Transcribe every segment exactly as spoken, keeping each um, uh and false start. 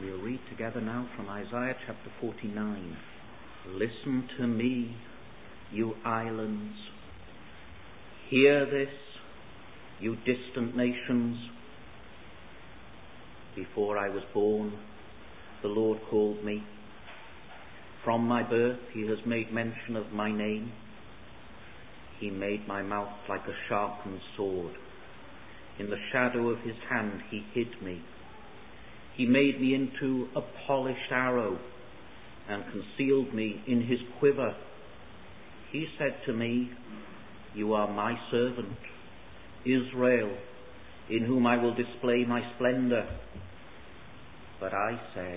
We'll read together now from Isaiah chapter forty-nine. Listen to me, you islands. Hear this, you distant nations. Before I was born, the Lord called me. From my birth he has made mention of my name. He made my mouth like a sharpened sword. In the shadow of his hand he hid me. He made me into a polished arrow and concealed me in his quiver. He said to me, you are my servant, Israel, in whom I will display my splendor. But I said,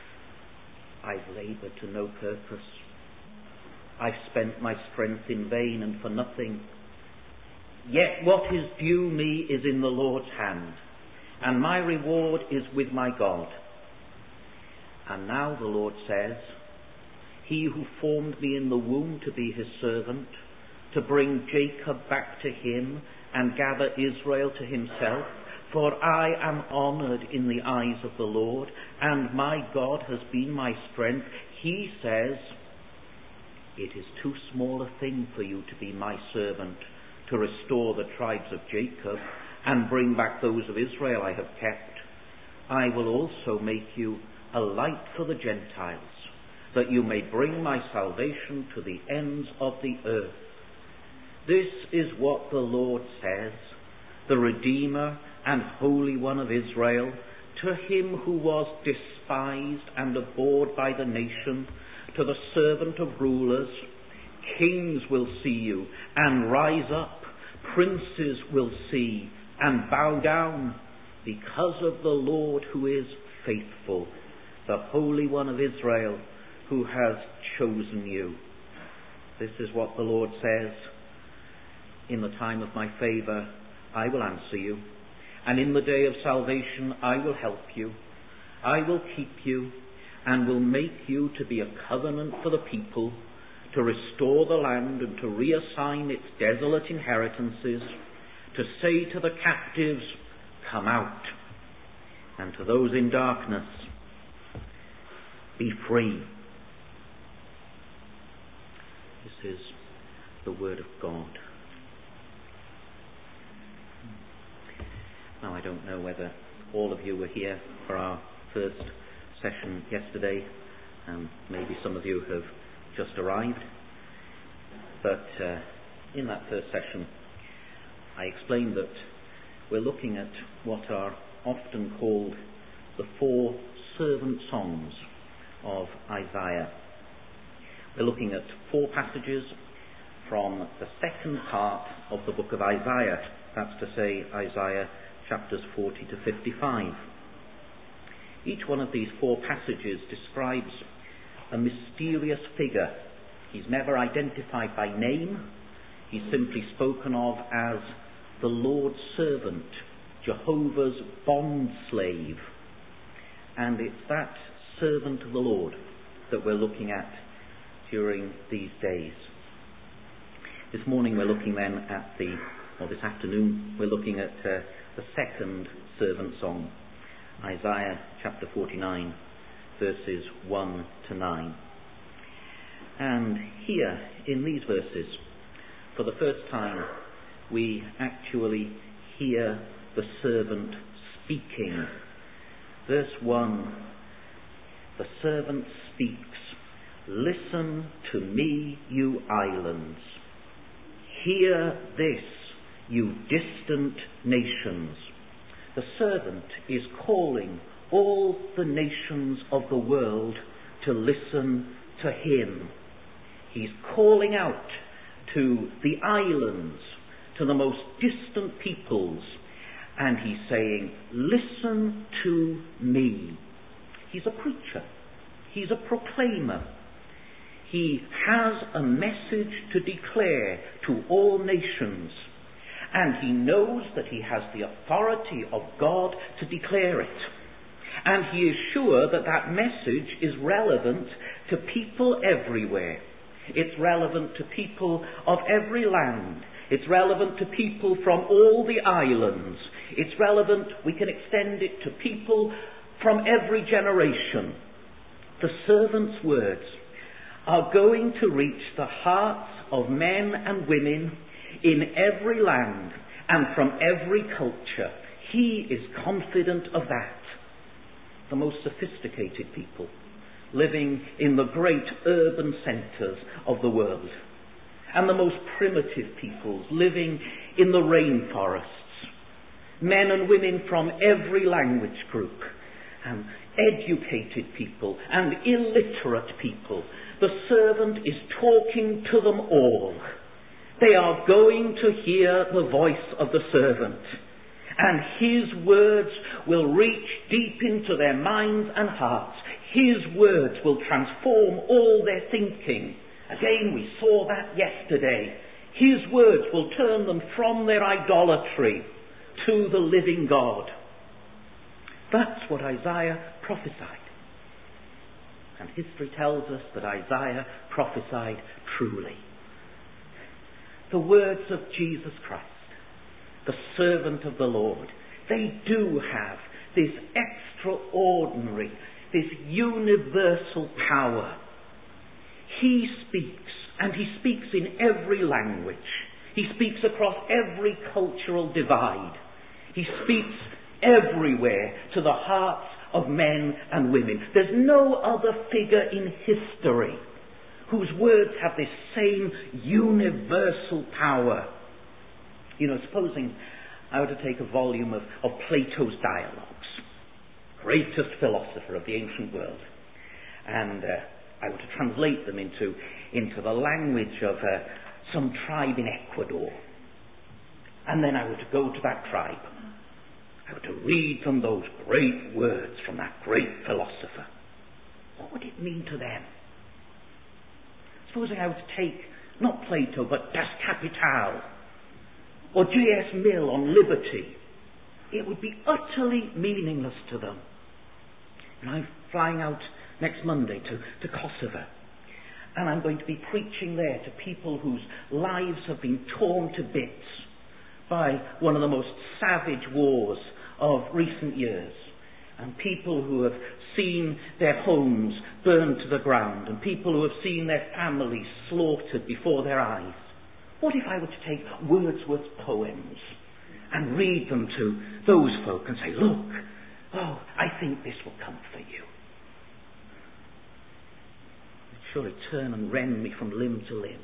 I've labored to no purpose. I've spent my strength in vain and for nothing. Yet what is due me is in the Lord's hand, and my reward is with my God. And now the Lord says, he who formed me in the womb to be his servant, to bring Jacob back to him and gather Israel to himself, for I am honored in the eyes of the Lord, and my God has been my strength. He says, it is too small a thing for you to be my servant, to restore the tribes of Jacob and bring back those of Israel I have kept. I will also make you a light for the Gentiles, that you may bring my salvation to the ends of the earth. This is what the Lord says, the Redeemer and Holy One of Israel, to him who was despised and abhorred by the nation, to the servant of rulers. Kings will see you and rise up, princes will see and bow down, because of the Lord who is faithful, the Holy One of Israel, who has chosen you. This is what the Lord says, in the time of my favor I will answer you, and in the day of salvation I will help you. I will keep you and will make you to be a covenant for the people, to restore the land and to reassign its desolate inheritances, to say to the captives, come out, and to those in darkness, be free. This is the word of God. Now, I don't know whether all of you were here for our first session yesterday, and maybe some of you have just arrived, but uh, in that first session I explained that we're looking at what are often called the four servant songs of Isaiah. We're looking at four passages from the second part of the book of Isaiah, that's to say Isaiah chapters forty to fifty-five. Each one of these four passages describes a mysterious figure. He's never identified by name. He's simply spoken of as the Lord's servant, Jehovah's bond slave. And it's that servant of the Lord that we're looking at during these days. This morning we're looking then at the, or this afternoon, we're looking at uh, the second servant song, Isaiah chapter forty-nine, verses one to nine. And here, in these verses, for the first time, we actually hear the servant speaking. Verse one, the servant speaks, listen to me, you islands. Hear this, you distant nations. The servant is calling all the nations of the world to listen to him. He's calling out to the islands, to the most distant peoples, and he's saying, listen to me. He's a preacher. He's a proclaimer. He has a message to declare to all nations, and he knows that he has the authority of God to declare it. And he is sure that that message is relevant to people everywhere. It's relevant to people of every land. It's relevant to people from all the islands. It's relevant, we can extend it to people from every generation, the servant's words are going to reach the hearts of men and women in every land and from every culture. He is confident of that. The most sophisticated people living in the great urban centres of the world, and the most primitive peoples living in the rainforests, men and women from every language group, and educated people and illiterate people. The servant is talking to them all. They are going to hear the voice of the servant, and his words will reach deep into their minds and hearts. His words will transform all their thinking. Again, we saw that yesterday. His words will turn them from their idolatry to the living God. That's what Isaiah prophesied. And history tells us that Isaiah prophesied truly. The words of Jesus Christ, the servant of the Lord, they do have this extraordinary, this universal power. He speaks, and he speaks in every language. He speaks across every cultural divide. He speaks everywhere to the hearts of men and women. There's no other figure in history whose words have this same universal power. You know, supposing I were to take a volume of, of Plato's Dialogues, greatest philosopher of the ancient world, and uh, I were to translate them into, into the language of uh, some tribe in Ecuador, and then I were to go to that tribe. I were to read them those great words from that great philosopher. What would it mean to them? Supposing I were to take, not Plato, but Das Kapital, or J S Mill on liberty, it would be utterly meaningless to them. And I'm flying out next Monday to, to Kosovo, and I'm going to be preaching there to people whose lives have been torn to bits by one of the most savage wars of recent years, and people who have seen their homes burned to the ground, and people who have seen their families slaughtered before their eyes. What if I were to take Wordsworth's poems and read them to those folk and say, look, oh, I think this will comfort you. It'd surely turn and rend me from limb to limb.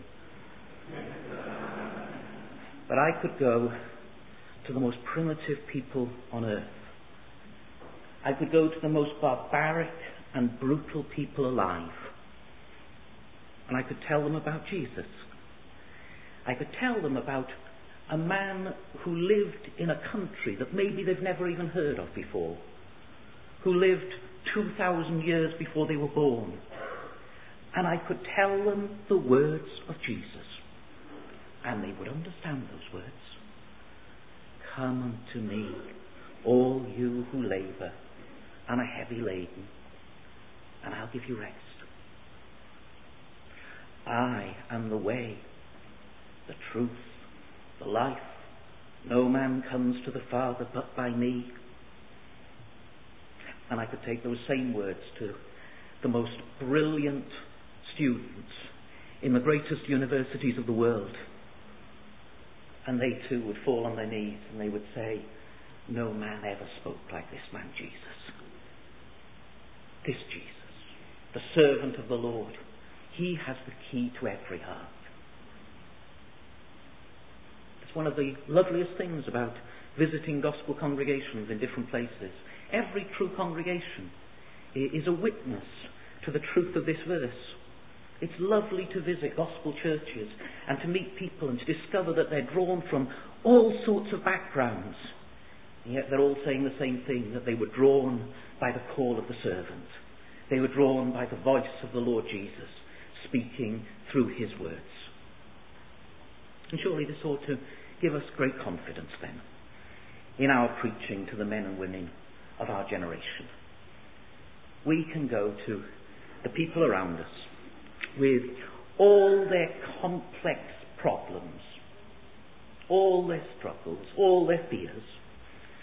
But I could go to the most primitive people on earth. I could go to the most barbaric and brutal people alive, and I could tell them about Jesus. I could tell them about a man who lived in a country that maybe they've never even heard of before, who lived two thousand years before they were born, and I could tell them the words of Jesus, and they would understand those words. Come unto me, all you who labour and are heavy laden, and I'll give you rest. I am the way, the truth, the life. No man comes to the Father but by me. And I could take those same words to the most brilliant students in the greatest universities of the world, and they too would fall on their knees and they would say, no man ever spoke like this man Jesus. This Jesus, the servant of the Lord, he has the key to every heart. It's one of the loveliest things about visiting gospel congregations in different places. Every true congregation is a witness to the truth of this verse. It's lovely to visit gospel churches and to meet people and to discover that they're drawn from all sorts of backgrounds. And yet they're all saying the same thing, that they were drawn by the call of the servant. They were drawn by the voice of the Lord Jesus speaking through his words. And surely this ought to give us great confidence then in our preaching to the men and women of our generation. We can go to the people around us with all their complex problems, all their struggles, all their fears,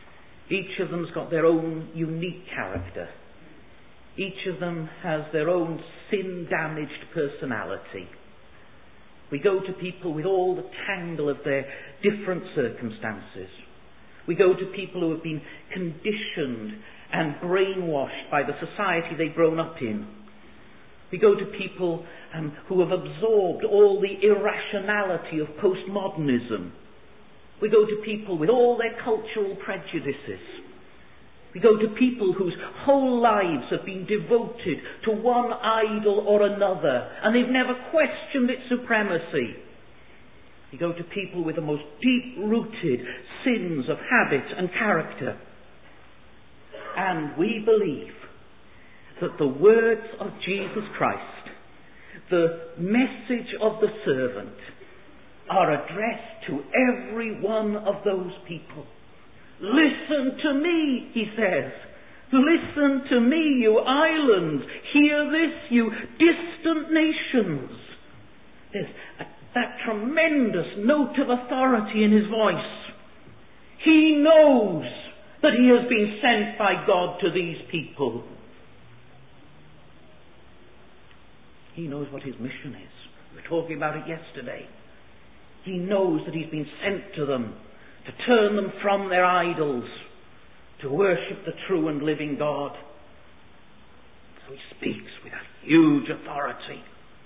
Each of them's got their own unique character. Each of them has their own sin-damaged personality. We go to people with all the tangle of their different circumstances. We go to people who have been conditioned and brainwashed by the society they've grown up in. We go to people um, who have absorbed all the irrationality of postmodernism. We go to people with all their cultural prejudices. We go to people whose whole lives have been devoted to one idol or another, and they've never questioned its supremacy. We go to people with the most deep-rooted sins of habit and character. And we believe that the words of Jesus Christ, the message of the servant, are addressed to every one of those people. Listen to me, he says. Listen to me, you islands. Hear this, you distant nations. There's a, that tremendous note of authority in his voice. He knows that he has been sent by God to these people. He knows what his mission is. We were talking about it yesterday. He knows that he's been sent to them to turn them from their idols, to worship the true and living God. So he speaks with a huge authority.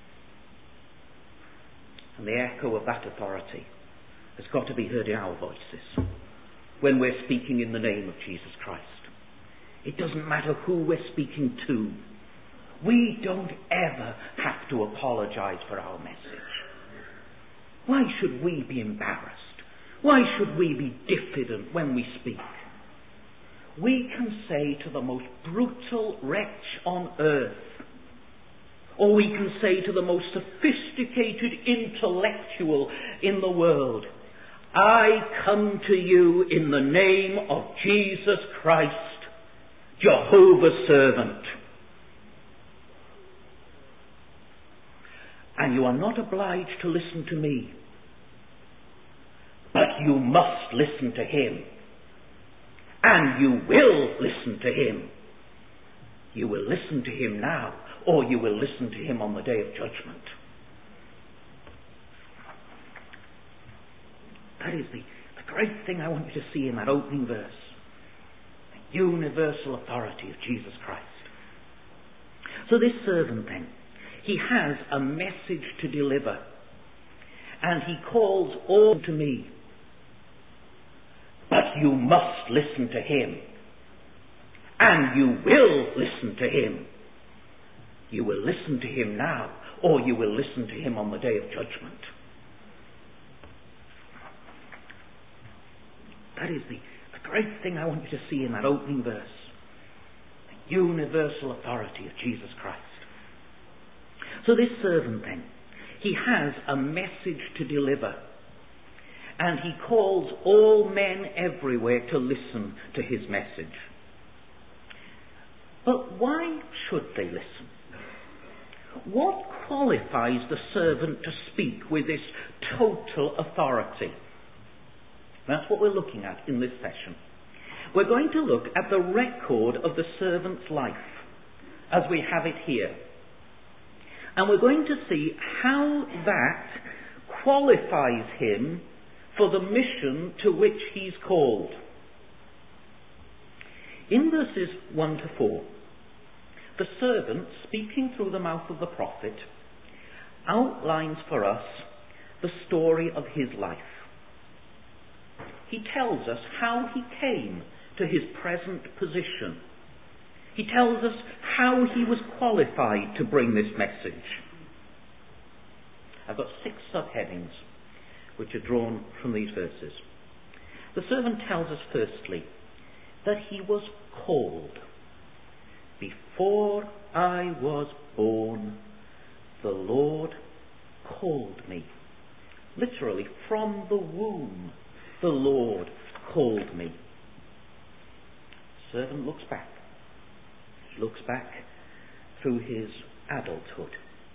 And the echo of that authority has got to be heard in our voices when we're speaking in the name of Jesus Christ. It doesn't matter who we're speaking to. We don't ever have to apologize for our message. Why should we be embarrassed? Why should we be diffident when we speak? We can say to the most brutal wretch on earth, or we can say to the most sophisticated intellectual in the world, I come to you in the name of Jesus Christ, Jehovah's servant. And you are not obliged to listen to me, but you must listen to him. And you will listen to him. You will listen to him now, or you will listen to him on the day of judgment. That is the, the great thing I want you to see in that opening verse. The universal authority of Jesus Christ. So this servant then, he has a message to deliver. And he calls all to me. But you must listen to him. And you will listen to him. You will listen to him now, or you will listen to him on the day of judgment. That is the, the great thing I want you to see in that opening verse. The universal authority of Jesus Christ. So this servant then, he has a message to deliver. And he calls all men everywhere to listen to his message. But why should they listen? What qualifies the servant to speak with this total authority? That's what we're looking at in this session. We're going to look at the record of the servant's life as we have it here. And we're going to see how that qualifies him for the mission to which he's called. In verses one to four, the servant, speaking through the mouth of the prophet, outlines for us the story of his life. He tells us how he came to his present position. He tells us how he was qualified to bring this message. I've got six subheadings which are drawn from these verses. The servant tells us firstly that he was called. Before I was born, the Lord called me. Literally, from the womb, the Lord called me. The servant looks back. He looks back through his adulthood.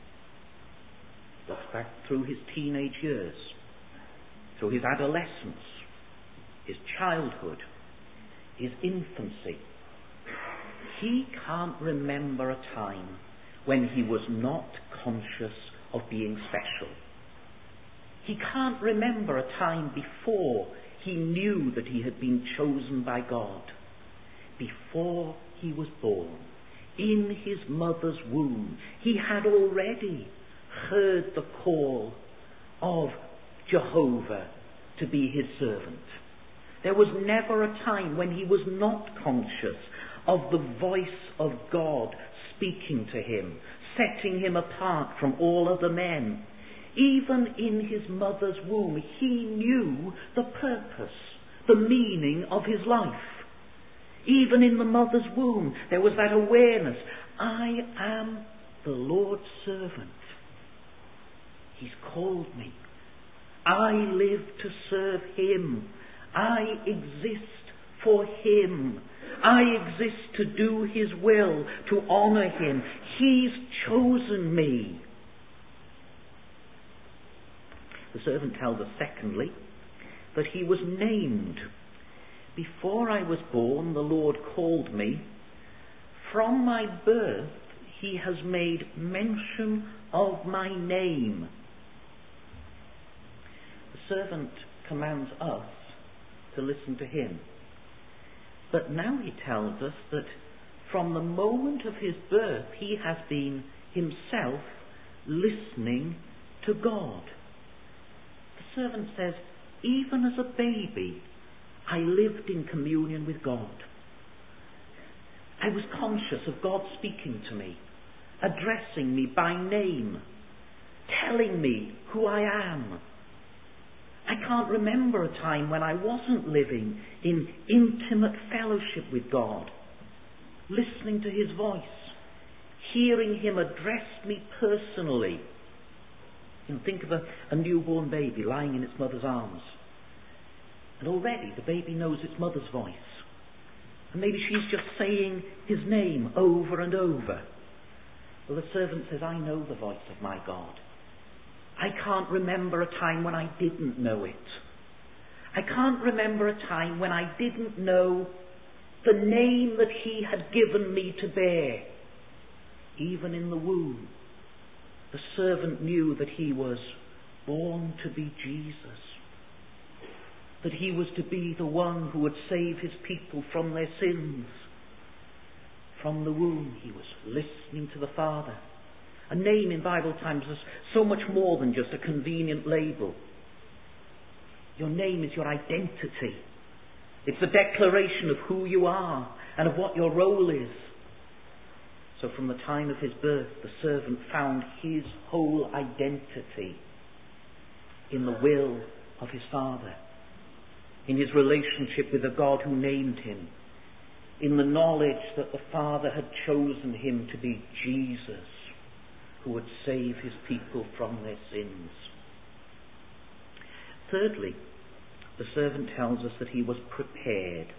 Looks back through his teenage years, through his adolescence, his childhood, his infancy. He can't remember a time when he was not conscious of being special. He can't remember a time before he knew that he had been chosen by God. Before he was born, in his mother's womb, he had already heard the call of Jehovah to be his servant. There was never a time when he was not conscious of the voice of God speaking to him, setting him apart from all other men. Even in his mother's womb, he knew the purpose, the meaning of his life. Even in the mother's womb, there was that awareness. I am the Lord's servant. He's called me. I live to serve him. I exist for him. I exist to do his will, to honour him. He's chosen me. The servant tells us, secondly, that he was named. Before I was born, the Lord called me. From my birth, he has made mention of my name. The servant commands us to listen to him. But now he tells us that from the moment of his birth, he has been himself listening to God. The servant says, even as a baby, I lived in communion with God. I was conscious of God speaking to me, addressing me by name, telling me who I am. I can't remember a time when I wasn't living in intimate fellowship with God, listening to his voice, hearing him address me personally. You know, think of a, a newborn baby lying in its mother's arms. And already the baby knows its mother's voice. And maybe she's just saying his name over and over. Well, the servant says, I know the voice of my God. I can't remember a time when I didn't know it. I can't remember a time when I didn't know the name that he had given me to bear. Even in the womb, the servant knew that he was born to be Jesus. That he was to be the one who would save his people from their sins. From the womb, he was listening to the Father. A name in Bible times is so much more than just a convenient label. Your name is your identity. It's a declaration of who you are and of what your role is. So from the time of his birth, the servant found his whole identity in the will of his Father, in his relationship with the God who named him, in the knowledge that the Father had chosen him to be Jesus, who would save his people from their sins. Thirdly, the servant tells us that he was prepared.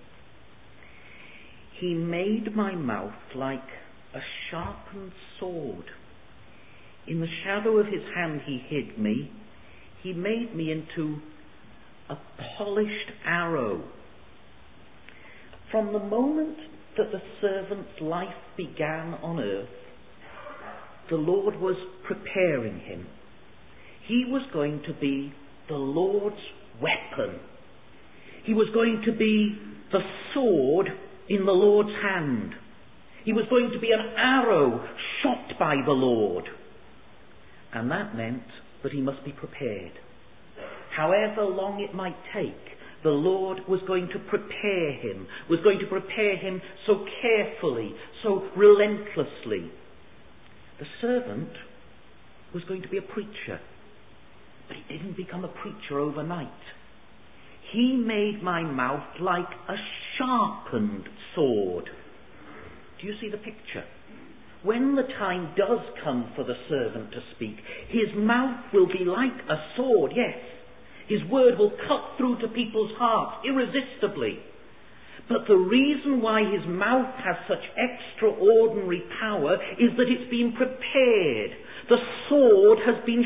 He made my mouth like a sharpened sword. In the shadow of his hand he hid me. He made me into a polished arrow. From the moment that the servant's life began on earth, the Lord was preparing him. He was going to be the Lord's weapon. He was going to be the sword in the Lord's hand. He was going to be an arrow shot by the Lord. And that meant that he must be prepared. However long it might take, the Lord was going to prepare him, was going to prepare him so carefully, so relentlessly. The servant was going to be a preacher, but he didn't become a preacher overnight. He made my mouth like a sharpened sword. Do you see the picture? When the time does come for the servant to speak, his mouth will be like a sword, yes. His word will cut through to people's hearts irresistibly. But the reason why his mouth has such extraordinary power is that it's been prepared. The sword has been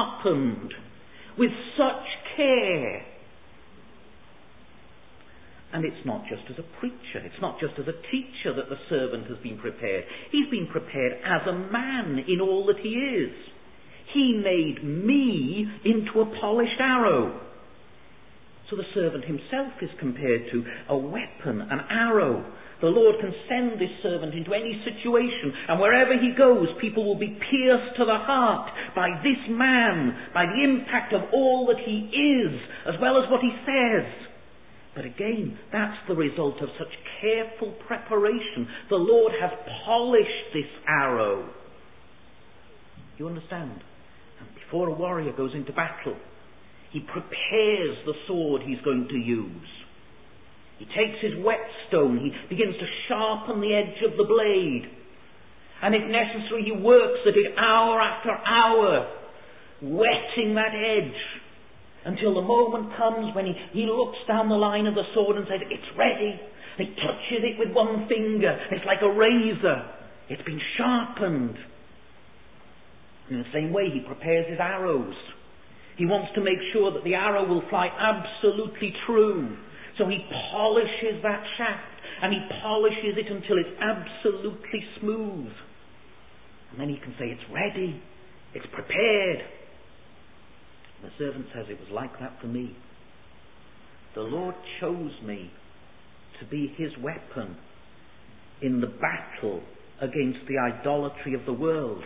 sharpened with such care. And it's not just as a preacher, it's not just as a teacher that the servant has been prepared. He's been prepared as a man in all that he is. He made me into a polished arrow. So the servant himself is compared to a weapon, an arrow. The Lord can send this servant into any situation, and wherever he goes, people will be pierced to the heart by this man, by the impact of all that he is, as well as what he says. But again, that's the result of such careful preparation. The Lord has polished this arrow. You understand? And before a warrior goes into battle, he prepares the sword he's going to use. He takes his whetstone, he begins to sharpen the edge of the blade. And if necessary, he works at it hour after hour, whetting that edge, until the moment comes when he, he looks down the line of the sword and says, it's ready. He touches it with one finger. It's like a razor. It's been sharpened. In the same way, he prepares his arrows. He wants to make sure that the arrow will fly absolutely true. So he polishes that shaft, and he polishes it until it's absolutely smooth. And then he can say, it's ready. It's prepared. The servant says, it was like that for me. The Lord chose me to be his weapon in the battle against the idolatry of the world.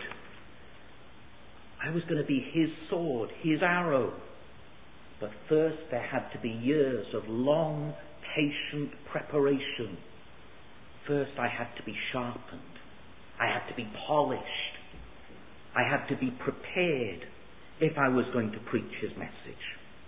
I was going to be his sword, his arrow. But first there had to be years of long, patient preparation. First I had to be sharpened. I had to be polished. I had to be prepared if I was going to preach his message.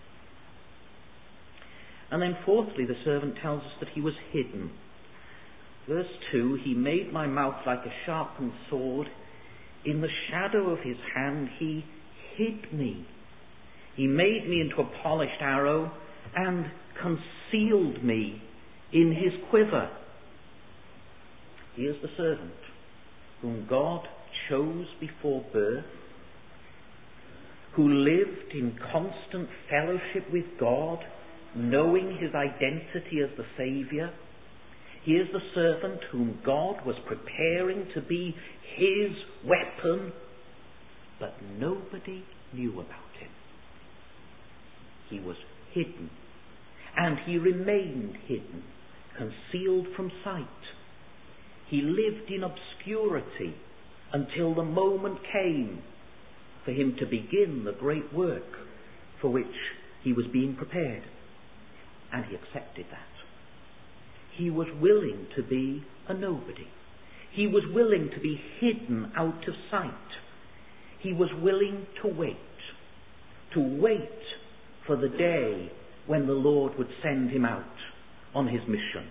And then fourthly, the servant tells us that he was hidden. Verse two, he made my mouth like a sharpened sword. In the shadow of his hand he hid me. He made me into a polished arrow and concealed me in his quiver. Here's the servant whom God chose before birth, who lived in constant fellowship with God, knowing his identity as the Saviour. Here's the servant whom God was preparing to be his weapon, but nobody knew about him. He was hidden, and he remained hidden, concealed from sight. He lived in obscurity until the moment came for him to begin the great work for which he was being prepared. And he accepted that. He was willing to be a nobody. He was willing to be hidden out of sight. He was willing to wait, to wait for the day when the Lord would send him out on his mission.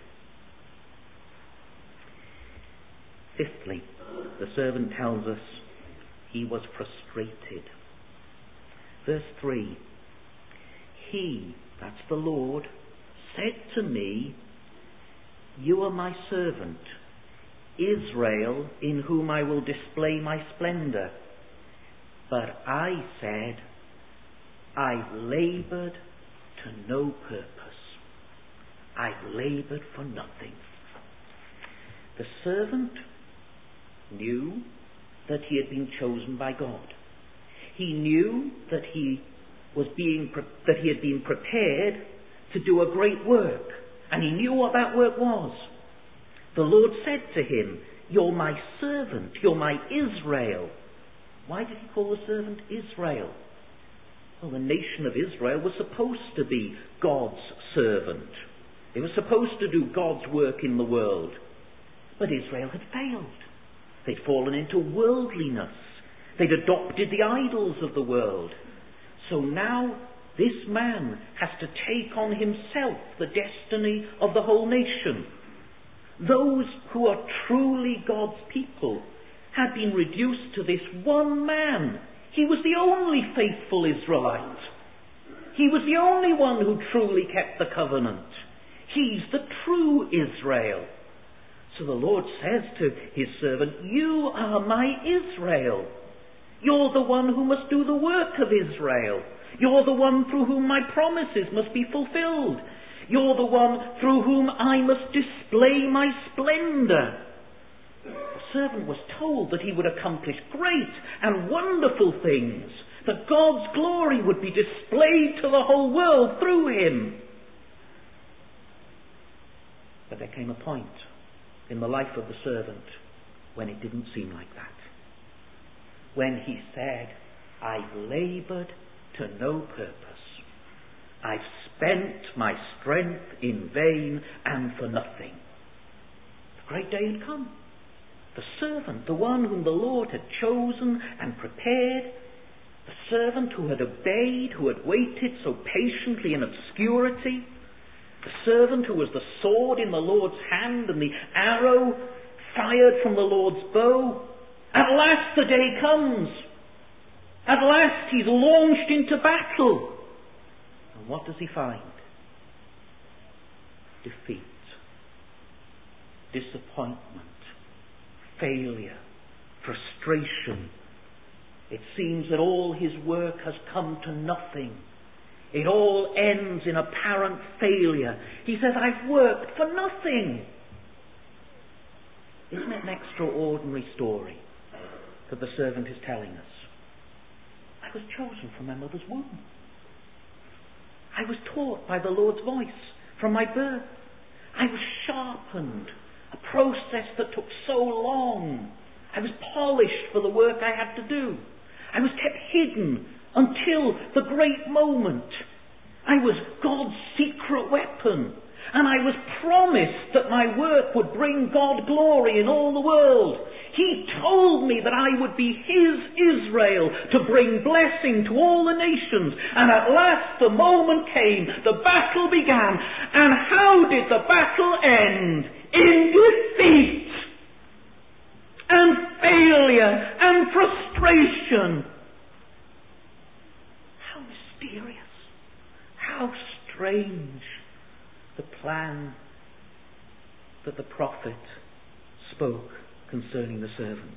Fifthly, the servant tells us he was frustrated. Verse three, he, that's the Lord, said to me, you are my servant, Israel, in whom I will display my splendour. But I said, I've laboured to no purpose. I've laboured for nothing. The servant knew that he had been chosen by God. He knew that he was being pre- that he had been prepared to do a great work, and he knew what that work was. The Lord said to him, you're my servant, you're my Israel. Why did he call the servant Israel? Well, the nation of Israel was supposed to be God's servant. They were supposed to do God's work in the world. But Israel had failed. They'd fallen into worldliness. They'd adopted the idols of the world. So now this man has to take on himself the destiny of the whole nation. Those who are truly God's people had been reduced to this one man. He was the only faithful Israelite. He was the only one who truly kept the covenant. He's the true Israel. So the Lord says to his servant, you are my Israel. You're the one who must do the work of Israel. You're the one through whom my promises must be fulfilled. You're the one through whom I must display my splendour. The servant was told that he would accomplish great and wonderful things, that God's glory would be displayed to the whole world through him. But there came a point in the life of the servant when it didn't seem like that. When he said, I've laboured to no purpose. I've spent my strength in vain and for nothing. The great day had come. The servant, the one whom the Lord had chosen and prepared, the servant who had obeyed, who had waited so patiently in obscurity, the servant who was the sword in the Lord's hand and the arrow fired from the Lord's bow. At last the day comes. At last he's launched into battle. And what does he find? Defeat, disappointment, failure, frustration. It seems that all his work has come to nothing. It all ends in apparent failure. He says, I've worked for nothing. Isn't it an extraordinary story that the servant is telling us? I was chosen from my mother's womb. I was taught by the Lord's voice from my birth. I was sharpened, a process that took so long. I was polished for the work I had to do. I was kept hidden until the great moment. I was God's secret weapon, and I was promised that my work would bring God glory in all the world. He told me that I would be his Israel to bring blessing to all the nations. And at last the moment came, the battle began. And how did the battle end? In defeat and failure and frustration. How mysterious, how strange the plan that the prophet spoke concerning the servant.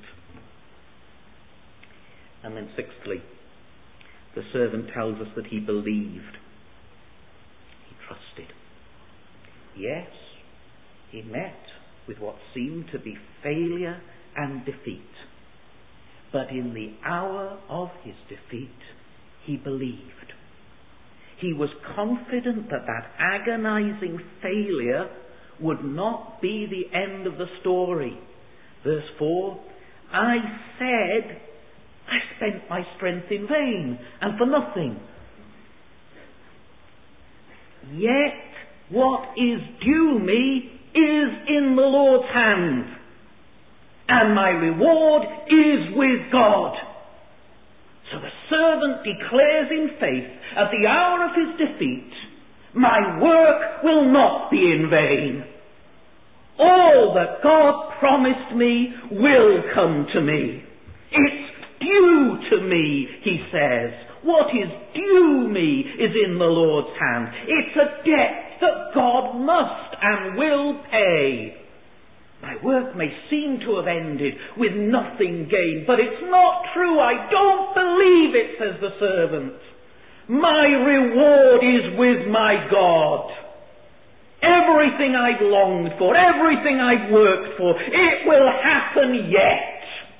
And then sixthly, the servant tells us that he believed. He trusted. Yes, he met with what seemed to be failure and defeat. But in the hour of his defeat, he believed. He was confident that that agonizing failure would not be the end of the story. Verse four, I said, I spent my strength in vain and for nothing. Yet what is due me is in the Lord's hand, and my reward is with God. So the servant declares in faith, at the hour of his defeat, my work will not be in vain. All that God promised me will come to me. It's due to me, he says. What is due me is in the Lord's hand. It's a debt that God must and will pay. My work may seem to have ended with nothing gained, but it's not true. I don't believe it, says the servant. My reward is with my God. Everything I've longed for, everything I've worked for, it will happen yet.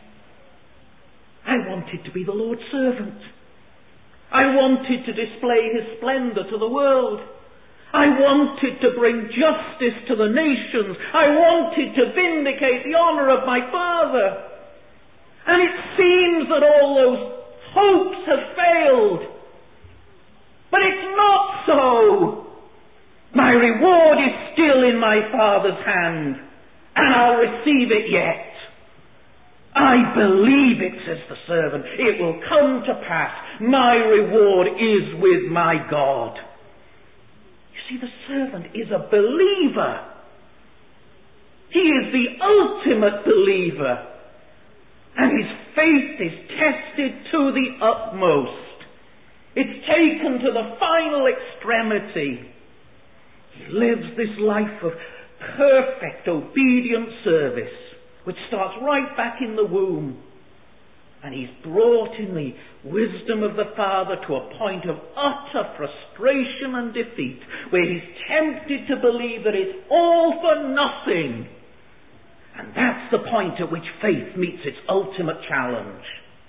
I wanted to be the Lord's servant. I wanted to display his splendour to the world. I wanted to bring justice to the nations. I wanted to vindicate the honour of my Father. And it seems that all those hopes have failed. But it's not so. My reward is still in my Father's hand, and I'll receive it yet. I believe it, says the servant. It will come to pass. My reward is with my God. You see, the servant is a believer. He is the ultimate believer. And his faith is tested to the utmost. It's taken to the final extremity. He lives this life of perfect obedient service, which starts right back in the womb. And he's brought in the wisdom of the Father to a point of utter frustration and defeat, where he's tempted to believe that it's all for nothing. And that's the point at which faith meets its ultimate challenge.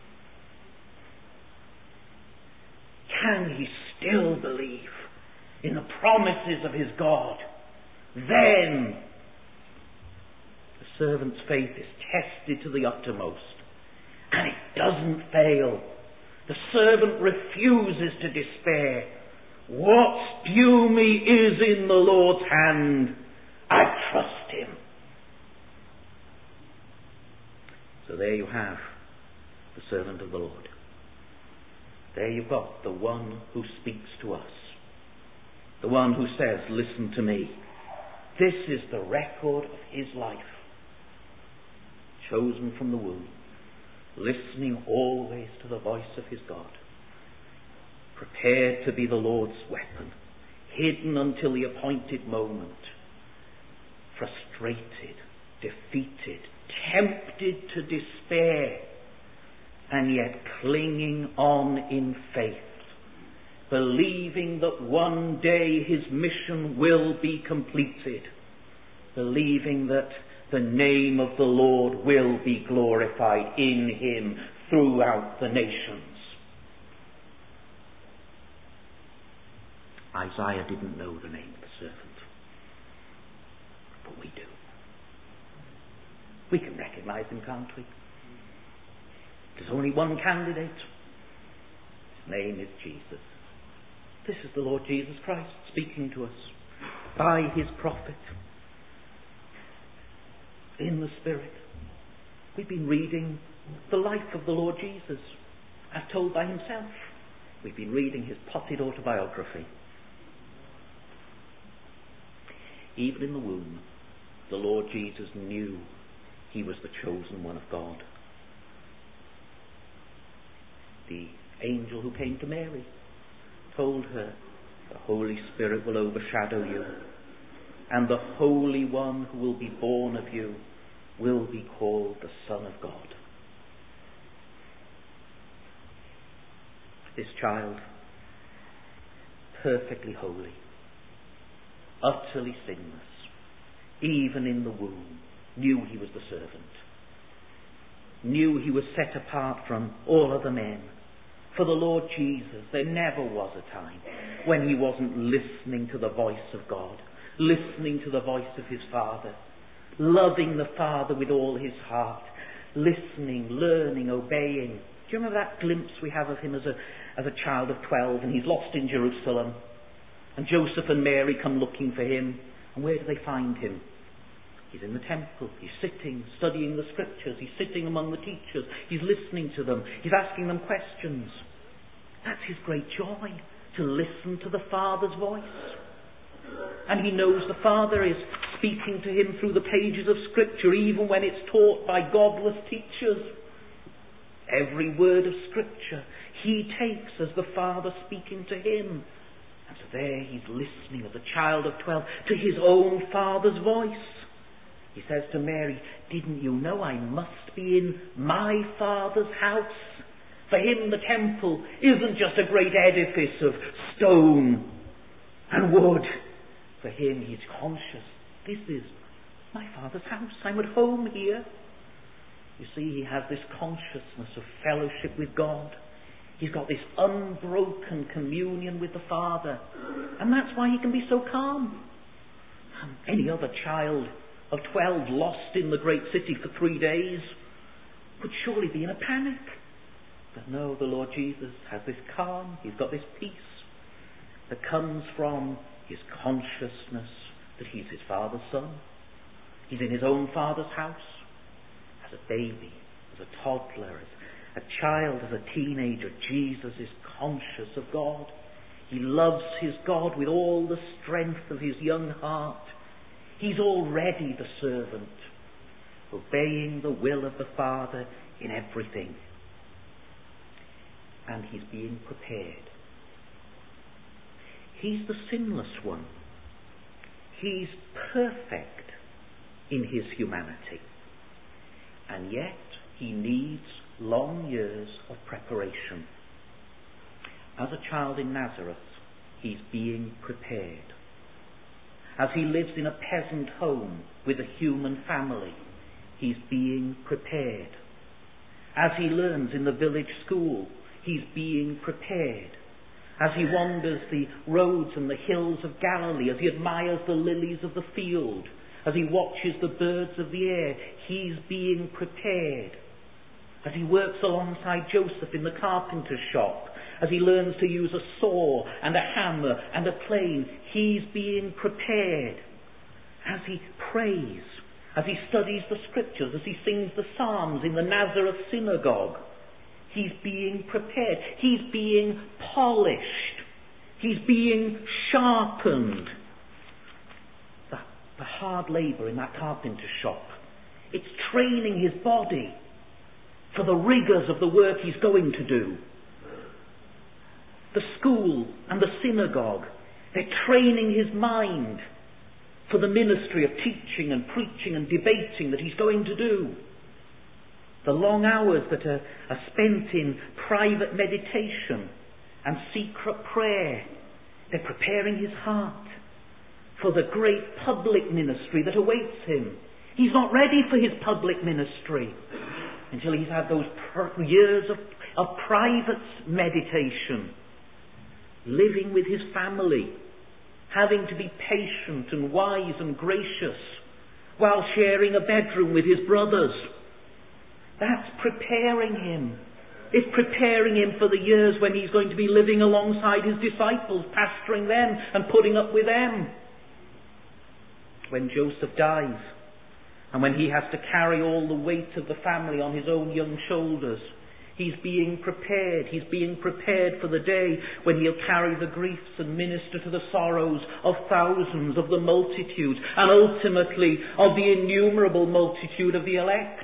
Can he still believe in the promises of his God? Then the servant's faith is tested to the uttermost. And it doesn't fail. The servant refuses to despair. What's due me is in the Lord's hand. I trust him. So there you have the servant of the Lord. There you've got the one who speaks to us. The one who says, listen to me. This is the record of his life. Chosen from the womb. Listening always to the voice of his God. Prepared to be the Lord's weapon. Hidden until the appointed moment. Frustrated, defeated, tempted to despair, and yet clinging on in faith. Believing that one day his mission will be completed. Believing that the name of the Lord will be glorified in him throughout the nations. Isaiah didn't know the name of the servant, but we do. We can recognize him, can't we? There's only one candidate. His name is Jesus. This is the Lord Jesus Christ speaking to us by his prophet. In the Spirit. We've been reading the life of the Lord Jesus as told by himself. We've been reading his potted autobiography. Even in the womb, the Lord Jesus knew he was the chosen one of God. The angel who came to Mary told her, the Holy Spirit will overshadow you, and the Holy One who will be born of you will be called the Son of God. This child, perfectly holy, utterly sinless, even in the womb, knew he was the servant, knew he was set apart from all other men. For the Lord Jesus, there never was a time when he wasn't listening to the voice of God, listening to the voice of his Father, loving the Father with all his heart, listening, learning, obeying. Do you remember that glimpse we have of him as a, as a child of twelve, and he's lost in Jerusalem, and Joseph and Mary come looking for him, and where do they find him? He's in the temple, he's sitting, studying the scriptures, he's sitting among the teachers, he's listening to them, he's asking them questions. That's his great joy, to listen to the Father's voice. And he knows the Father is speaking to him through the pages of Scripture, even when it's taught by godless teachers. Every word of Scripture he takes as the Father speaking to him. And so there he's listening as a child of twelve to his own Father's voice. He says to Mary, didn't you know I must be in my Father's house? For him the temple isn't just a great edifice of stone and wood. For him he's conscious, this is my Father's house. I'm at home here. You see, he has this consciousness of fellowship with God. He's got this unbroken communion with the Father. And that's why he can be so calm. Any other child of twelve lost in the great city for three days would surely be in a panic. But no, the Lord Jesus has this calm. He's got this peace that comes from his consciousness that he's his Father's son. He's in his own Father's house. As a baby, as a toddler, as a child, as a teenager, Jesus is conscious of God. He loves his God with all the strength of his young heart. He's already the servant, obeying the will of the Father in everything. And he's being prepared. He's the sinless one. He's perfect in his humanity. And yet he needs long years of preparation. As a child in Nazareth, he's being prepared. As he lives in a peasant home with a human family, he's being prepared. As he learns in the village school, he's being prepared. As he wanders the roads and the hills of Galilee, as he admires the lilies of the field, as he watches the birds of the air, he's being prepared. As he works alongside Joseph in the carpenter's shop, as he learns to use a saw and a hammer and a plane, he's being prepared. As he prays, as he studies the scriptures, as he sings the psalms in the Nazareth synagogue, he's being prepared. He's being polished. He's being sharpened. The, the hard labour in that carpenter's shop, it's training his body for the rigours of the work he's going to do. The school and the synagogue, they're training his mind for the ministry of teaching and preaching and debating that he's going to do. The long hours that are, are spent in private meditation and secret prayer, they're preparing his heart for the great public ministry that awaits him. He's not ready for his public ministry until he's had those pr- years of, of private meditation, living with his family, having to be patient and wise and gracious while sharing a bedroom with his brothers. That's preparing him. It's preparing him for the years when he's going to be living alongside his disciples, pastoring them and putting up with them. When Joseph dies, and when he has to carry all the weight of the family on his own young shoulders, he's being prepared. He's being prepared for the day when he'll carry the griefs and minister to the sorrows of thousands, of the multitude, and ultimately of the innumerable multitude of the elect.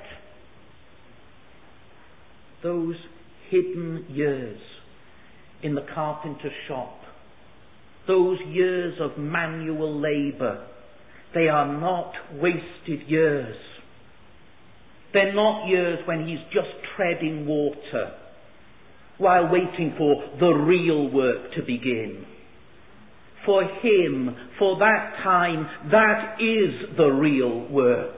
Those hidden years in the carpenter's shop, those years of manual labour, they are not wasted years. They're not years when he's just treading water while waiting for the real work to begin. For him, for that time, that is the real work.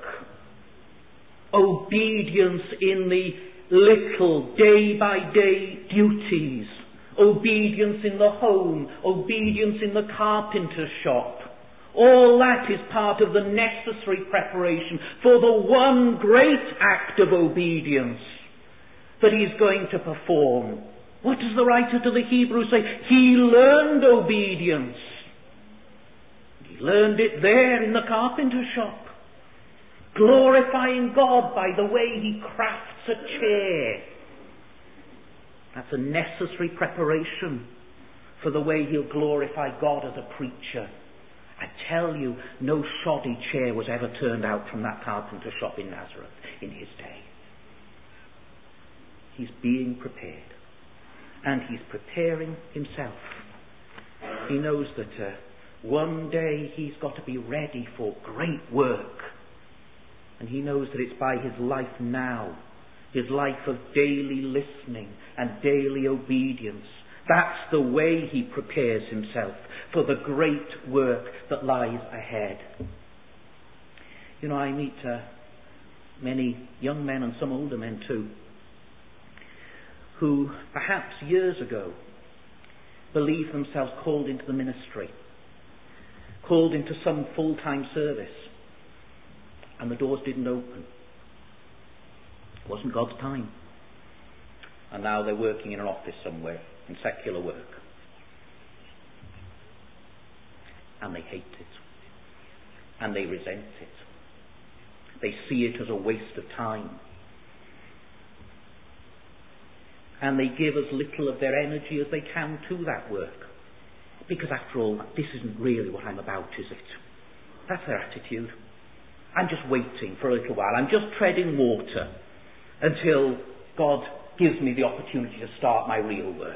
Obedience in the little day-by-day duties. Obedience in the home. Obedience in the carpenter's shop. All that is part of the necessary preparation for the one great act of obedience that he's going to perform. What does the writer to the Hebrews say? He learned obedience. He learned it there in the carpenter's shop, glorifying God by the way he crafts a chair. That's a necessary preparation for the way he'll glorify God as a preacher. I tell you, no shoddy chair was ever turned out from that carpenter shop in Nazareth in his day. He's being prepared. And he's preparing himself. He knows that uh, one day he's got to be ready for great work. And he knows that it's by his life now, his life of daily listening and daily obedience. That's the way he prepares himself for the great work that lies ahead. You know, I meet uh, many young men and some older men too, who perhaps years ago believed themselves called into the ministry, called into some full-time service, and the doors didn't open. It wasn't God's time. And now they're working in an office somewhere, in secular work. And they hate it. And they resent it. They see it as a waste of time. And they give as little of their energy as they can to that work. Because after all, this isn't really what I'm about, is it? That's their attitude. I'm just waiting for a little while. I'm just treading water until God gives me the opportunity to start my real work.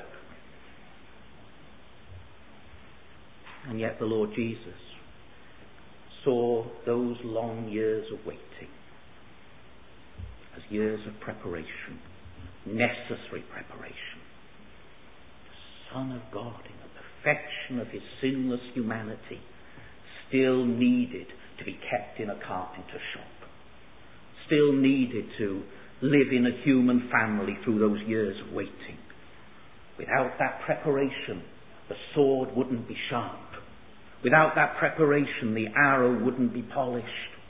And yet the Lord Jesus saw those long years of waiting as years of preparation. necessary preparation. The Son of God, in the perfection of his sinless humanity, still needed to be kept in a carpenter shop, still needed to live in a human family through those years of waiting. Without that preparation, the sword wouldn't be sharp. Without that preparation, the arrow wouldn't be polished.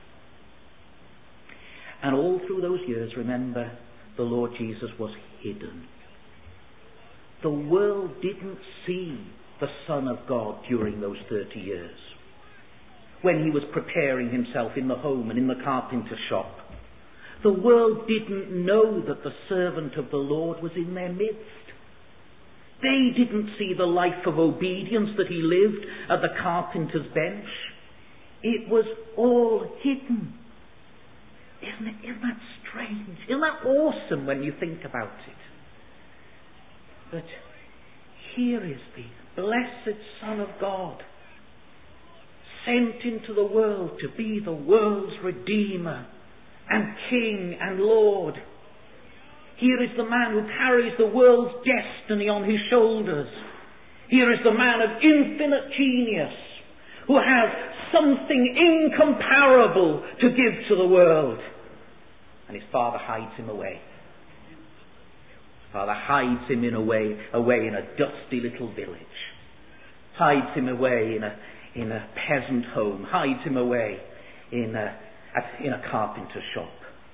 And all through those years, remember, the Lord Jesus was hidden. The world didn't see the Son of God during those thirty years, when he was preparing himself in the home and in the carpenter shop. The world didn't know that the servant of the Lord was in their midst. They didn't see the life of obedience that he lived at the carpenter's bench. It was all hidden. Isn't it? Isn't that strange? Isn't that awesome when you think about it? But here is the blessed Son of God, sent into the world to be the world's Redeemer and King and Lord. Here is the man who carries the world's destiny on his shoulders. Here is the man of infinite genius who has something incomparable to give to the world. And his Father hides him away. His Father hides him in a way, away in a dusty little village. Hides him away in a, in a peasant home. Hides him away in a, in a carpenter shop.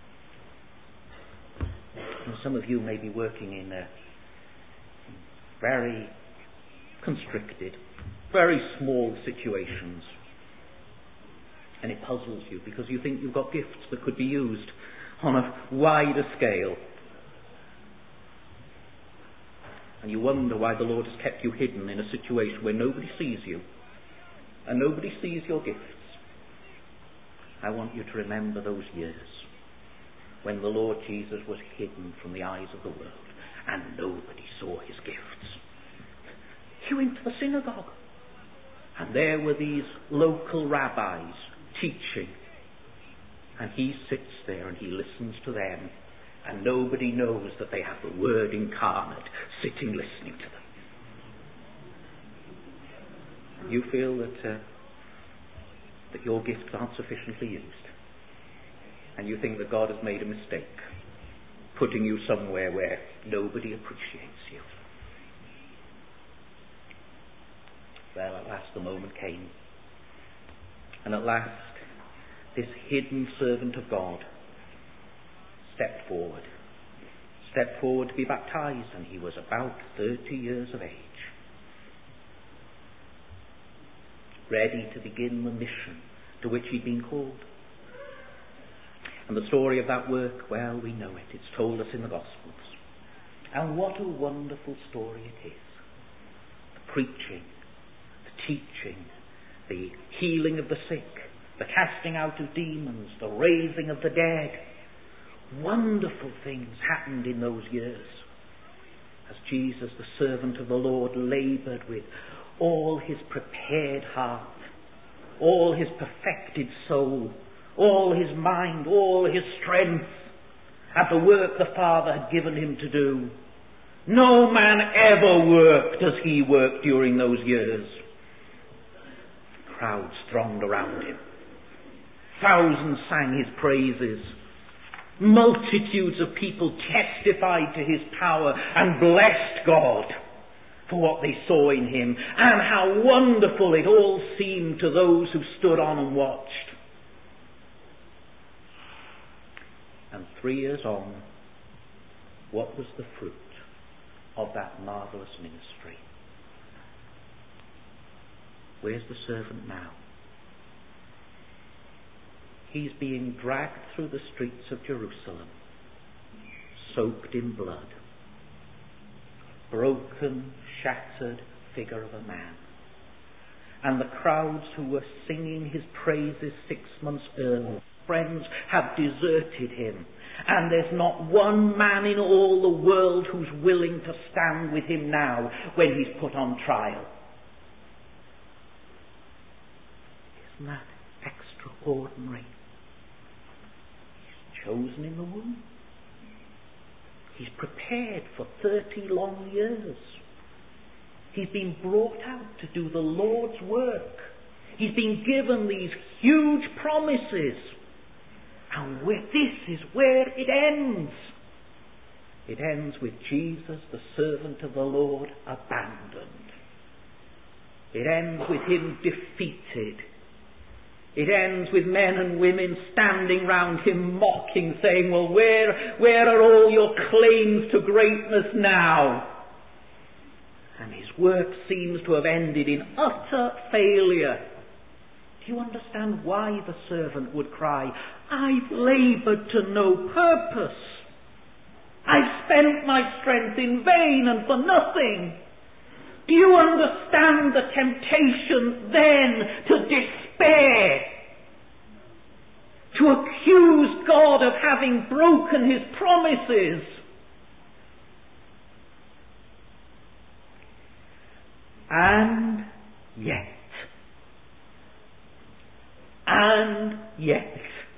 And some of you may be working in a very constricted, very small situations. And it puzzles you because you think you've got gifts that could be used on a wider scale. And you wonder why the Lord has kept you hidden in a situation where nobody sees you and nobody sees your gifts. I want you to remember those years when the Lord Jesus was hidden from the eyes of the world and nobody saw his gifts. He went to the synagogue and there were these local rabbis teaching, and he sits there and he listens to them, and nobody knows that they have the Word incarnate sitting listening to them. And you feel that uh, that your gifts aren't sufficiently used, and you think that God has made a mistake putting you somewhere where nobody appreciates you. Well, at last the moment came, and at last this hidden servant of God stepped forward, stepped forward to be baptized, and he was about thirty years of age, ready to begin the mission to which he'd been called. And the story of that work, well, we know it. It's told us in the Gospels. And what a wonderful story it is. The preaching, the teaching, the healing of the sick, the casting out of demons, the raising of the dead. Wonderful things happened in those years as Jesus, the servant of the Lord, laboured with all his prepared heart, all his perfected soul, all his mind, all his strength at the work the Father had given him to do. No man ever worked as he worked during those years. Crowds thronged around him. Thousands sang his praises. Multitudes of people testified to his power and blessed God for what they saw in him, and how wonderful it all seemed to those who stood on and watched. And three years on, what was the fruit of that marvellous ministry? Where's the servant now? He's being dragged through the streets of Jerusalem, soaked in blood, broken, shattered figure of a man. And the crowds who were singing his praises six months earlier, friends, have deserted him. And there's not one man in all the world who's willing to stand with him now when he's put on trial. Isn't that extraordinary? He's chosen in the womb. He's prepared for thirty long years. He's been brought out to do the Lord's work. He's been given these huge promises. And with this is where it ends. It ends with Jesus, the servant of the Lord, abandoned. It ends with him defeated. It ends with men and women standing round him mocking, saying, well, where, where are all your claims to greatness now? And his work seems to have ended in utter failure. Do you understand why the servant would cry, I've laboured to no purpose. I've spent my strength in vain and for nothing. Do you understand the temptation then to despair? To accuse God of having broken his promises? And yet, and yet,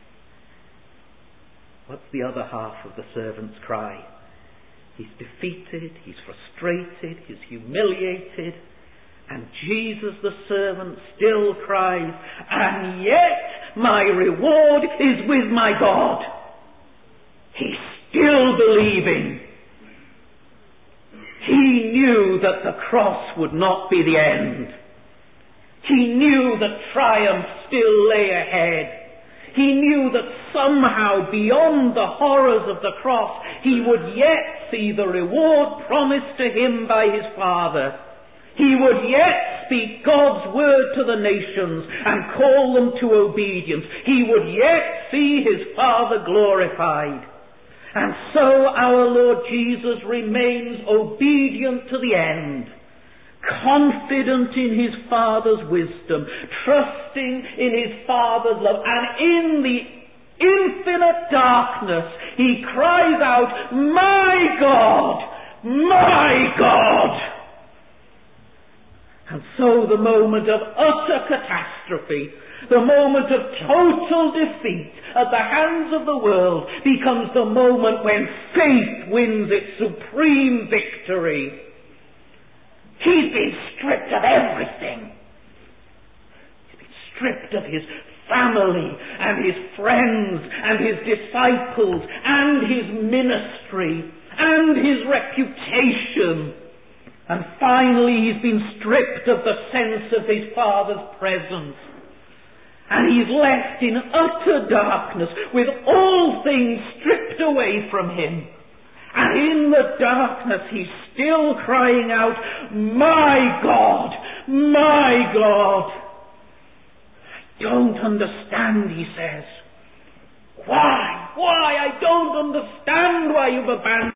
what's the other half of the servant's cry? He's defeated, he's frustrated, he's humiliated, and Jesus the servant still cries, and yet my reward is with my God. He's still believing. He knew that the cross would not be the end. He knew that triumph still lay ahead. He knew that somehow beyond the horrors of the cross, he would yet see the reward promised to him by his Father. He would yet speak God's word to the nations and call them to obedience. He would yet see his Father glorified. And so our Lord Jesus remains obedient to the end, confident in his Father's wisdom, trusting in his Father's love, and in the infinite darkness he cries out, my God, my God. And so the moment of utter catastrophe, the moment of total defeat at the hands of the world, becomes the moment when faith wins its supreme victory. He's been stripped of everything. He's been stripped of his family and his friends and his disciples and his ministry and his reputation. And finally he's been stripped of the sense of his Father's presence. And he's left in utter darkness with all things stripped away from him. And in the darkness he's still crying out, my God, my God. I don't understand, he says. Why? Why? I don't understand why you've abandoned